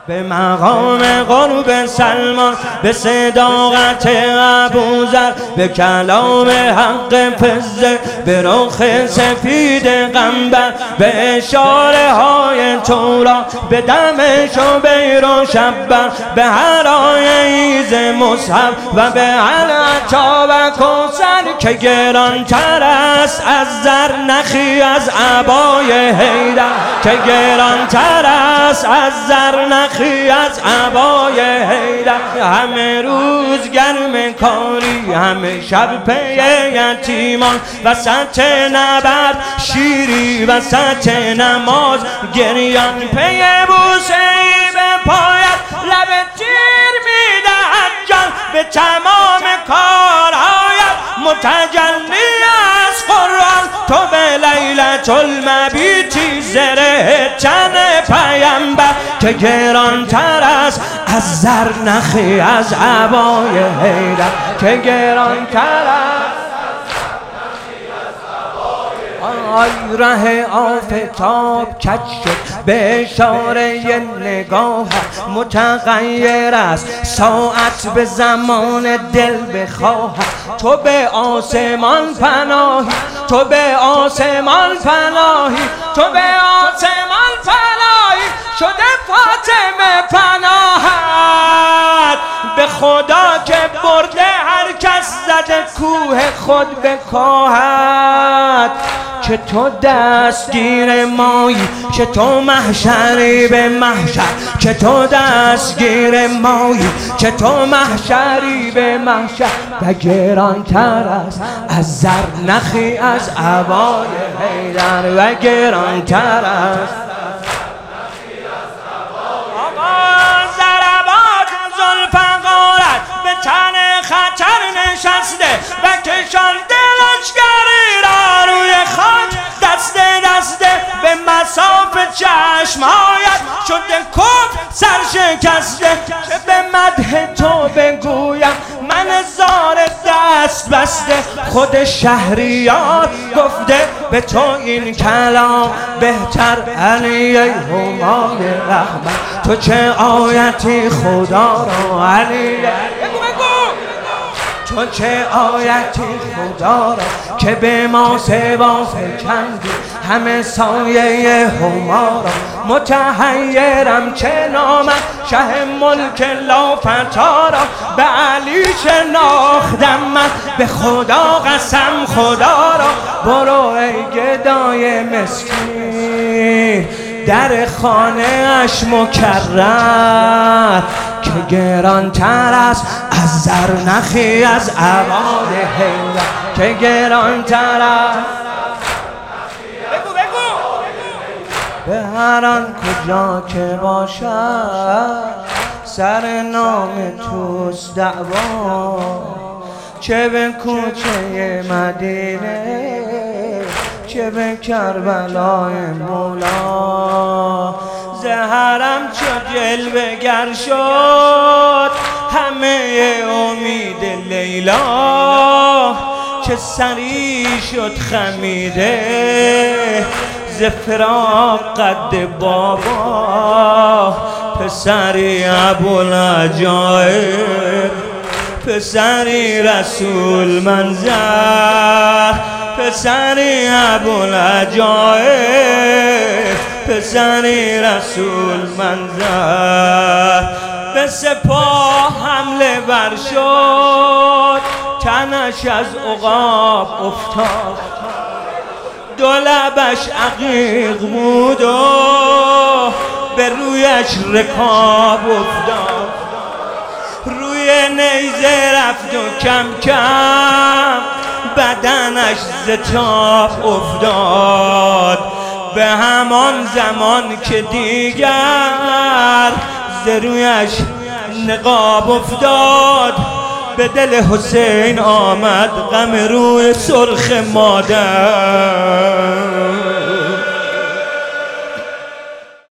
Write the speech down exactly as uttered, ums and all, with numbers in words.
به مقام قرب سلمان، به صداقت ابوذر، به کلام حق فزه، به رخ سفید قنبر، به اشاره های تورا، به دم شبیر و شبر، به هرای ایز مصحف و به علعتا و کوثر که گرانتر است از زر نخی از عبای حیدر، که گرانتر است از زر نخی از عبای حیدر. همه روز گرم کاری، همه شب پی یتیمان، وسط نبرد شیری، وسط نماز گریان، پی بوسه ای به پایت لب تیر میدهد جان، به تمام کارهایت متجلی از قرآن. تو به لیلة المبیتی زره تن پیامبر، که گرانتر است از زر نخی از عبای حیدر، که گرانتر است آی ره آفتاب کج شد به اشاره نگاه، متغیر است ساعت به زمان دل بخواه. تو به آسمان پناهی، تو به آسمان پناهی، تو به آسمان پناهی، شده فاطمه پناهت به خدا که برده هر کس زده کوه خود به کاهت. که تو دستگیر مایی، که تو محشری به محشر، که تو دستگیر مایی، که تو محشری به محشر. و گرانتر است از زر نخی از عبای حیدر، و گرانتر است تن خطر نشسته و کشانده لشکری را روی خاک، دسته دسته به مصاف چشمهایت شده کف سرشکسته. که به مدح تو بگویم من زار دست بسته، خود شهریار گفته به تو این کلام بهتر. علی همای رحمت تو چه آیتی خدا را، علی تو چه آیتی خدا را که به ما سوا فکندی همه سایه هما را. متحیرم چه نامم شه ملک لافتا را، به علی شناختم من به خدا قسم خدا را. برو ای گدای مسکین در خانه اش مکرر، که گرانتر است از زر نخی از عباد حیدر، که گرانتر است. بگو بگو به هر آن کجا که باشد سر نام توست دعوا، چه به کوچه مدینه چه به کربلای مولا. زهرم چو جلوه گر شد همه امید لیلا، چه سری شد خمیده ز فراق قد بابا. پسری ابوالعجایب، پسری رسول منظر، پسری ابوالعجایب، پسری رسول منظر. به سپاه حمله بر شد تنش از عقاب افتاد، دو لبش عقیق بود و به رویش رکاب افتاد. روی نیزه رفت و کم کم بدنش ز تاب افتاد. به همان زمان که دیگر ز رویش نقاب افتاد، به دل حسین آمد غم روی سرخ مادر.